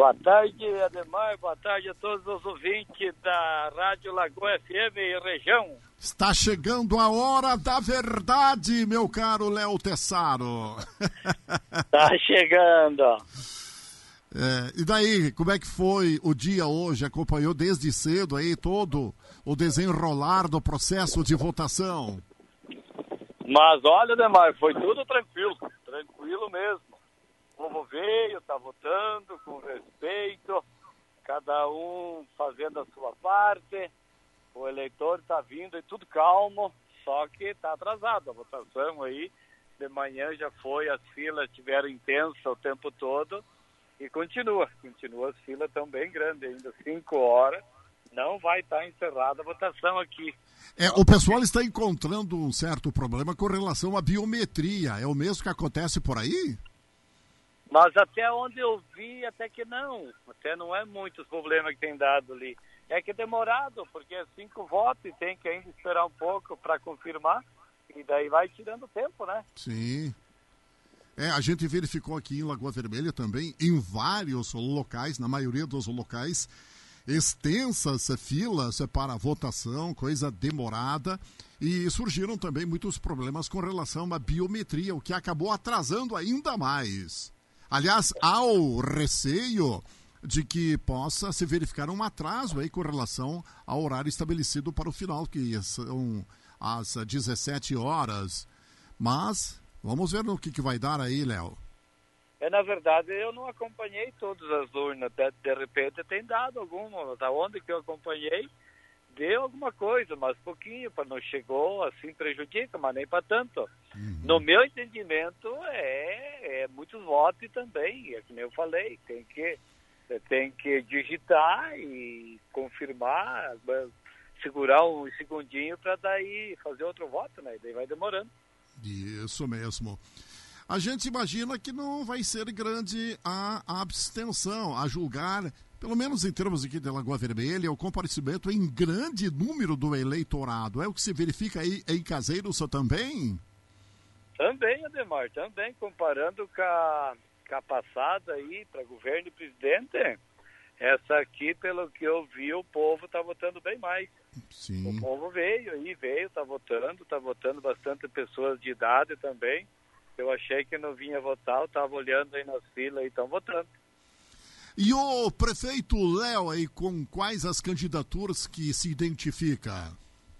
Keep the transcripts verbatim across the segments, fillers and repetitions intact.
Boa tarde, Ademar. Boa tarde a todos os ouvintes da Rádio Lagoa F M e região. Está chegando a hora da verdade, meu caro Léo Tessaro. Está chegando. É, e daí, como é que foi o dia hoje? Acompanhou desde cedo aí todo o desenrolar do processo de votação? Mas olha, Ademar, foi tudo tranquilo, tranquilo mesmo. O povo veio, está votando com respeito, cada um fazendo a sua parte, o eleitor está vindo e tudo calmo, só que está atrasado a votação aí. De manhã já foi, as filas estiveram intensas o tempo todo e continua, continua, as filas estão bem grandes ainda, cinco horas, não vai estar encerrada a votação aqui. É, o pessoal está encontrando um certo problema com relação à biometria, é o mesmo que acontece por aí? Mas até onde eu vi, até que não. Até não é muitos problemas que tem dado ali. É que é demorado, porque é cinco votos e tem que ainda esperar um pouco para confirmar. E daí vai tirando tempo, né? Sim. É, a gente verificou aqui em Lagoa Vermelha também, em vários locais, na maioria dos locais, extensas filas para a votação, coisa demorada. E surgiram também muitos problemas com relação à biometria, o que acabou atrasando ainda mais. Aliás, há o receio de que possa se verificar um atraso aí com relação ao horário estabelecido para o final, que são às dezessete horas. Mas vamos ver no que, que vai dar aí, Léo. É, na verdade, eu não acompanhei todas as urnas. De, de repente tem dado alguma. Da onde que eu acompanhei, deu alguma coisa, mas pouquinho, para não chegou, assim prejudica, mas nem para tanto. Uhum. No meu entendimento, é, é muitos votos também, é que nem eu falei, tem que, tem que digitar e confirmar, segurar um segundinho para daí fazer outro voto, né? E daí vai demorando. Isso mesmo. A gente imagina que não vai ser grande a abstenção, a julgar, pelo menos em termos aqui de Lagoa Vermelha, o comparecimento em grande número do eleitorado. É o que se verifica aí em Caseiros também? Também, Ademar, também, comparando com a, com a passada aí para governo e presidente, essa aqui, pelo que eu vi, o povo está votando bem mais. Sim. O povo veio aí, veio, está votando, está votando bastante pessoas de idade também. Eu achei que não vinha votar, eu estava olhando aí nas filas e estão votando. E o prefeito Léo aí, com quais as candidaturas que se identifica?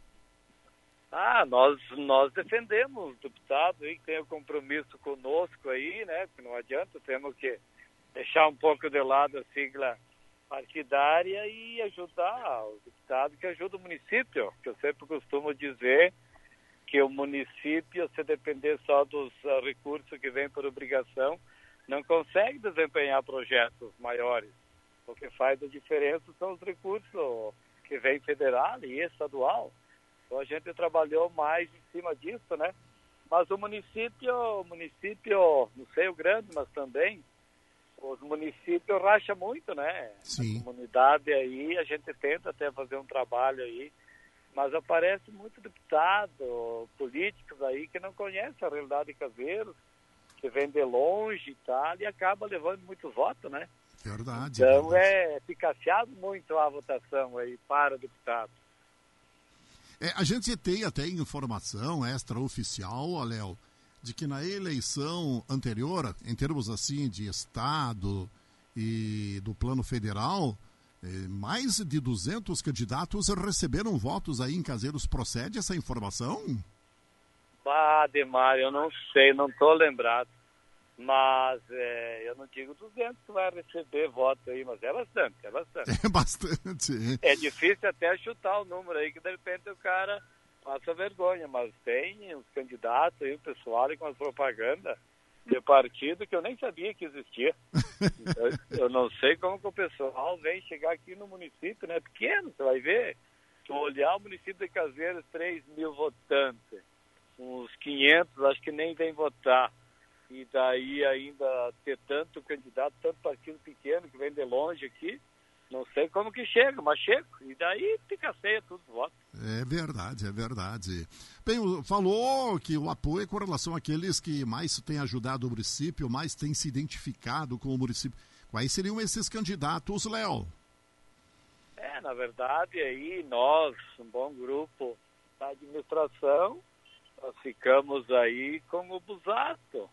Ah, nós, nós defendemos o deputado aí que tem o compromisso conosco aí, né? Porque não adianta, temos que deixar um pouco de lado a sigla partidária e ajudar o deputado que ajuda o município. Que eu sempre costumo dizer que o município, se depender só dos uh, recursos que vêm por obrigação, não consegue desempenhar projetos maiores. O que faz a diferença são os recursos que vêm federal e estadual. Então a gente trabalhou mais em cima disso, né? Mas o município, o município, não sei o grande, mas também, os municípios racham muito, né? Sim. A comunidade aí, a gente tenta até fazer um trabalho aí, mas aparece muito deputado, políticos aí que não conhecem a realidade de Caseiros, que vem de longe e tal, e acaba levando muitos votos, né? Verdade. Então verdade. é eficaciado muito a votação aí para deputado. É, a gente tem até informação extraoficial, Léo, de que na eleição anterior, em termos assim de Estado e do plano federal, eh, mais de duzentos candidatos receberam votos aí em Caseiros. Procede essa informação? Ah, Ademar, eu não sei, não estou lembrado. Mas é, eu não digo duzentos que vai receber voto aí, mas é bastante, é bastante. É bastante. É difícil até chutar o número aí, que de repente o cara passa vergonha, mas tem os candidatos aí, o pessoal aí com as propagandas de partido que eu nem sabia que existia. Então, eu não sei como que o pessoal vem chegar aqui no município, né? Pequeno, você vai ver. Se olhar o município de Caseiros, três mil votantes, uns quinhentos, acho que nem vem votar. E daí ainda ter tanto candidato, tanto partido pequeno que vem de longe aqui, não sei como que chega, mas chega. E daí fica ceia todos os votos. É verdade, é verdade. Bem, falou que o apoio é com relação àqueles que mais têm ajudado o município, mais têm se identificado com o município. Quais seriam esses candidatos, Léo? É, na verdade, aí nós, um bom grupo da administração, nós ficamos aí com o Busato.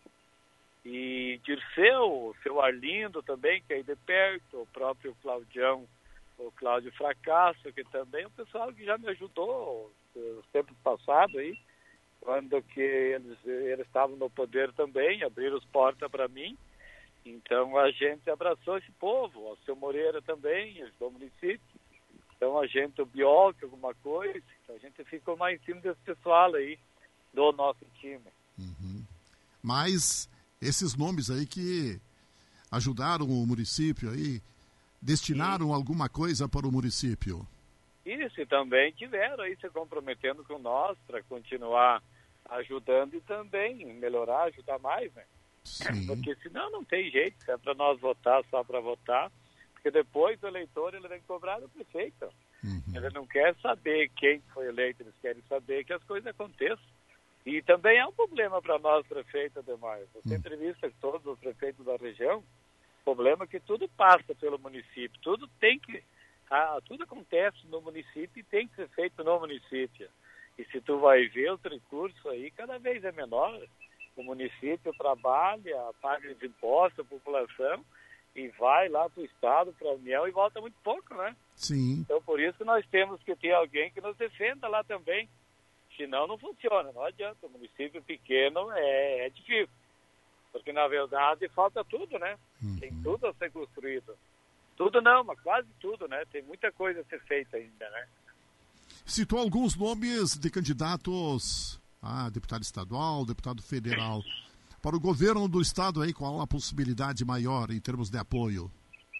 E Dirceu, o seu Arlindo também, que é aí de perto, o próprio Claudião, o Cláudio Fracasso, que também é um pessoal que já me ajudou nos tempos passados aí, quando que eles, eles estavam no poder também, abriram as portas para mim. Então a gente abraçou esse povo, o seu Moreira também, do município. Então a gente, o Bioc, alguma coisa, a gente ficou mais em cima desse pessoal aí, do nosso time. Uhum. Mas esses nomes aí que ajudaram o município aí, destinaram Sim. alguma coisa para o município? Isso, e também tiveram aí se comprometendo com nós para continuar ajudando e também melhorar, ajudar mais, né? Sim. Porque senão não tem jeito, se é para nós votar só para votar, porque depois o eleitor ele vem cobrar do prefeito. Uhum. Ele não quer saber quem foi eleito, eles querem saber que as coisas aconteçam. E também é um problema para nós, prefeito, Ademar. Você Uhum. entrevista todos os prefeitos da região, o problema é que tudo passa pelo município, tudo tem que, ah, tudo acontece no município e tem que ser feito no município. E se tu vai ver os recursos aí, cada vez é menor. O município trabalha, paga os impostos à população e vai lá para o Estado, para a União e volta muito pouco, né? Sim. Então, por isso nós temos que ter alguém que nos defenda lá também. Senão, não funciona, não adianta. O município pequeno é, é difícil. Porque, na verdade, falta tudo, né? Uhum. Tem tudo a ser construído. Tudo não, mas quase tudo, né? Tem muita coisa a ser feita ainda, né? Citou alguns nomes de candidatos a deputado estadual, deputado federal. Para o governo do estado aí, qual a possibilidade maior em termos de apoio?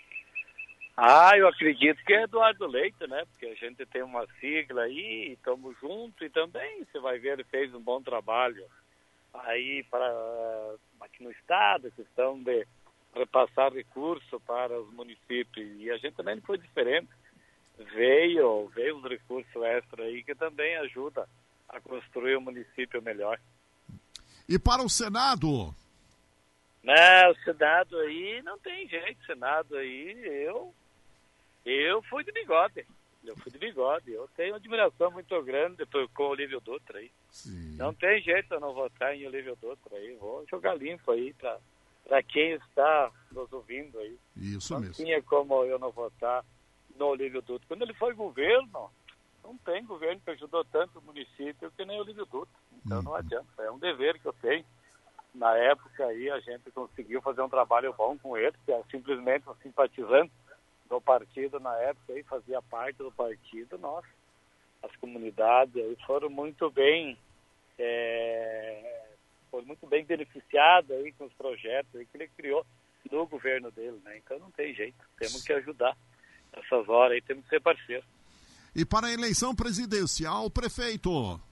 Ah, eu acredito que é Eduardo Leite, né? Porque a gente tem uma sigla aí, estamos juntos e também, você vai ver, ele fez um bom trabalho aí para aqui no estado, questão de repassar recurso para os municípios. E a gente também não foi diferente. Veio, veio os recursos extra aí que também ajuda a construir um município melhor. E para o Senado? Não, o Senado aí não tem jeito. Senado aí, eu, eu fui de bigode. Eu fui de bigode. Eu tenho uma admiração muito grande com o Olívio Dutra aí. Sim. Não tem jeito eu não votar em Olívio Dutra aí. Vou jogar limpo aí para quem está nos ouvindo aí. Isso não mesmo. Não tinha como eu não votar no Olívio Dutra. Quando ele foi governo, não tem governo que ajudou tanto o município que nem o Olívio Dutra. Então uhum. não adianta. É um dever que eu tenho. Na época aí a gente conseguiu fazer um trabalho bom com ele, que é simplesmente um simpatizante do partido na época aí, fazia parte do partido. Nossa, as comunidades aí foram muito bem é, foram muito bem beneficiadas aí com os projetos aí que ele criou no governo dele, né? Então não tem jeito, temos que ajudar nessas horas aí, temos que ser parceiros. E para a eleição presidencial, prefeito?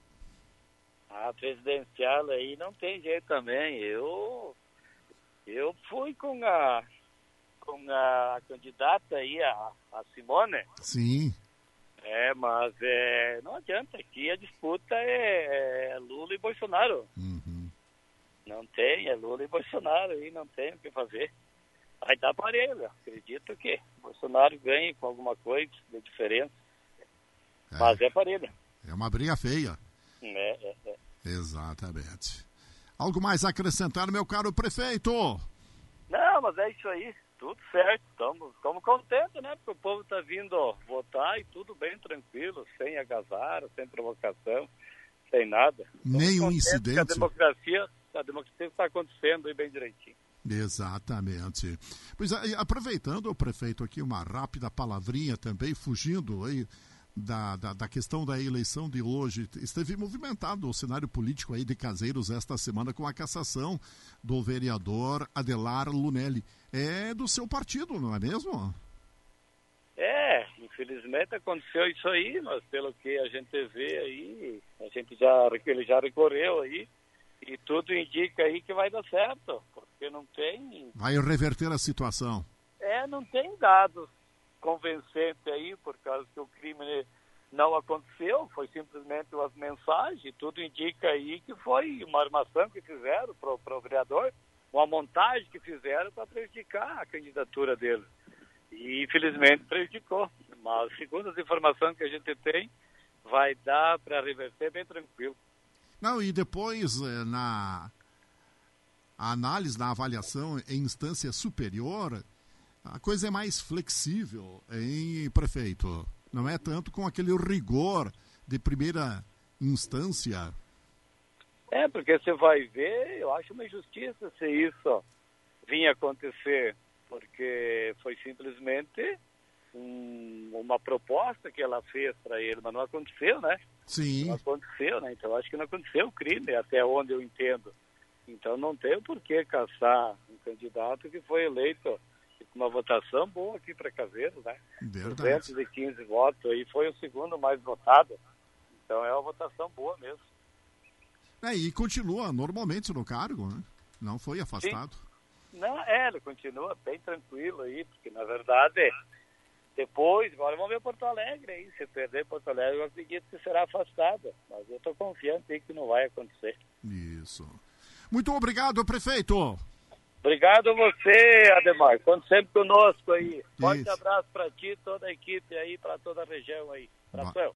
A presidencial aí não tem jeito também. Eu eu fui com a com a candidata aí, a, a Simone. Sim. É, mas é, não adianta. Aqui a disputa é, é Lula e Bolsonaro. Uhum. Não tem, é Lula e Bolsonaro aí, não tem o que fazer. Vai dar parelho. Acredito que Bolsonaro ganhe com alguma coisa de diferença. É. Mas é parelho. É uma briga feia. É, é, é. Exatamente. Algo mais a acrescentar, meu caro prefeito? Não, mas é isso aí. Tudo certo. Estamos contentes, né? Porque o povo está vindo votar e tudo bem tranquilo, sem agasalho, sem provocação, sem nada. Nenhum incidente. A democracia, a democracia está acontecendo aí bem direitinho. Exatamente. Pois aproveitando, prefeito, aqui uma rápida palavrinha também, fugindo aí Da, da, da questão da eleição de hoje, esteve movimentado o cenário político aí de Caseiros esta semana com a cassação do vereador Adelar Lunelli. É do seu partido, não é mesmo? É, infelizmente aconteceu isso aí, mas pelo que a gente vê aí, a gente já, ele já recorreu aí e tudo indica aí que vai dar certo, porque não tem... Vai reverter a situação. É, não tem dados convencente aí, por causa que o crime não aconteceu, foi simplesmente umas mensagens, tudo indica aí que foi uma armação que fizeram para o vereador, uma montagem que fizeram para prejudicar a candidatura dele. E infelizmente prejudicou. Mas segundo as informações que a gente tem, vai dar para reverter bem tranquilo. Não, e depois na a análise, na avaliação em instância superior, a coisa é mais flexível, hein, prefeito? Não é tanto com aquele rigor de primeira instância. É, porque você vai ver, eu acho uma injustiça se isso vinha acontecer, porque foi simplesmente um, uma proposta que ela fez para ele, mas não aconteceu, né? Sim. Não aconteceu, né? Então, acho que não aconteceu o crime, até onde eu entendo. Então, não tem por que caçar um candidato que foi eleito com uma votação boa aqui para Caveiros, né? Verdade. duzentos e quinze votos, aí foi o segundo mais votado. Então, é uma votação boa mesmo. É, e continua normalmente no cargo, né? Não foi afastado. Sim. Não, é, ele continua bem tranquilo aí, porque, na verdade... Depois, agora vamos ver Porto Alegre aí. Se perder Porto Alegre, eu acredito que será afastada. Mas eu estou confiante aí que não vai acontecer. Isso. Muito obrigado, prefeito. Obrigado a você, Ademar. Conte sempre conosco aí. Forte Isso. abraço para ti, toda a equipe aí, para toda a região aí. Abração.